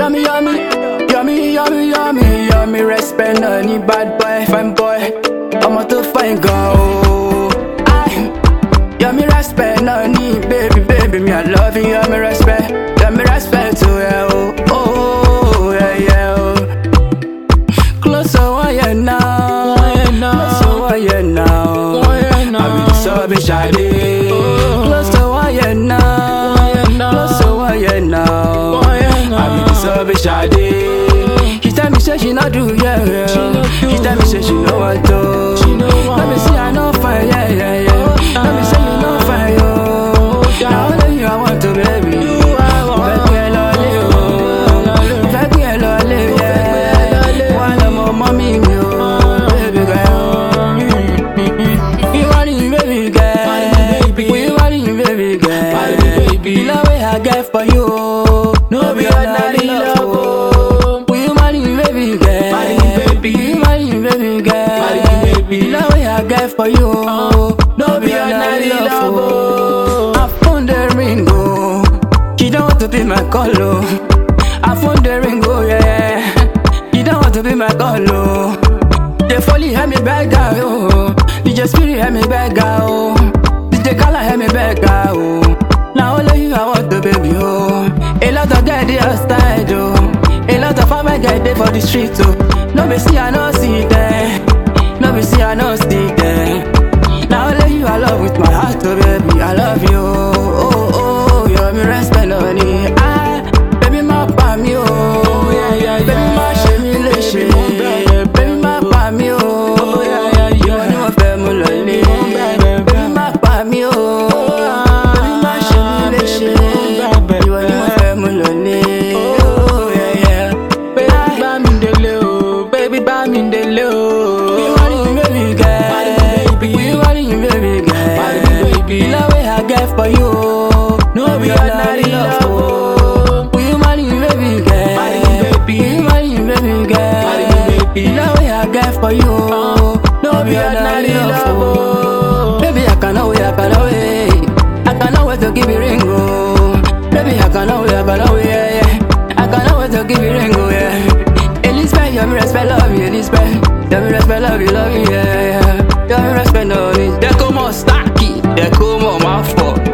Yummy, yummy, yummy, yummy, yummy, yummy. Respect no any bad boy, fine boy. I'm out to find go. Yummy respect no need, baby, baby. Me I love you, yummy respect, yummy respect to you. Oh, yeah, yeah. Oh. Closer, oh yeah now, closer, oh yeah now. I be so be shy. Closer, oh yeah now, closer, oh yeah now. I be so be shy. She tell me say she not do, yeah, yeah. She tell me say she know what to. Let me see I know fine, yeah, yeah, yeah. Let me say you know fine, yo. Now only you I want to, baby. Baby, I love you. Baby, I love you, yeah. One more mommy, yo. Baby girl. You want it, baby girl. We want it, baby girl. The love I get for you. No be ordinary love. We want it, baby girl. We want it, baby girl. The love I get for you. No be ordinary love. I found the ring, oh. She don't want to be my call, oh. I found the ring, oh, yeah. She don't want to be my call, oh. The folly had me back out, oh. DJ Spirit had me back out, oh. DJ Kala had me back out, oh. Now only you I want to, baby, oh. A lot of guys they outside, oh. A lot of farmers guys they for the street, oh. No be see I no see them. No be see I no see them. Now only you I love with my heart, oh baby, I love you. Oh, oh, you're me respect, honey. Baby, my palm, oh, yeah, yeah, yeah. Baby, my shame, baby, my palm, oh, yeah, yeah, yeah. You know my family, baby, my palm, oh, baby, my shame, you know my family, oh, yeah, yeah. Baby, bam in the low, baby, bam in the low. We want it, baby girl. We want it, baby girl. The love I get for you, no be ordinary love. We want it, baby girl. We want it, baby girl. The love I get for you, no be ordinary love. Baby, I cannot wait, I cannot wait. I cannot wait to give you ring, oh. Baby, I cannot wait, yeah, yeah. I cannot wait to give you ring, oh, yeah. Elizabeth, you me respect, love you, Elizabeth. You me respect, love you, yeah, yeah. You me respect, no need. They come on, stacky. They come on, my fault.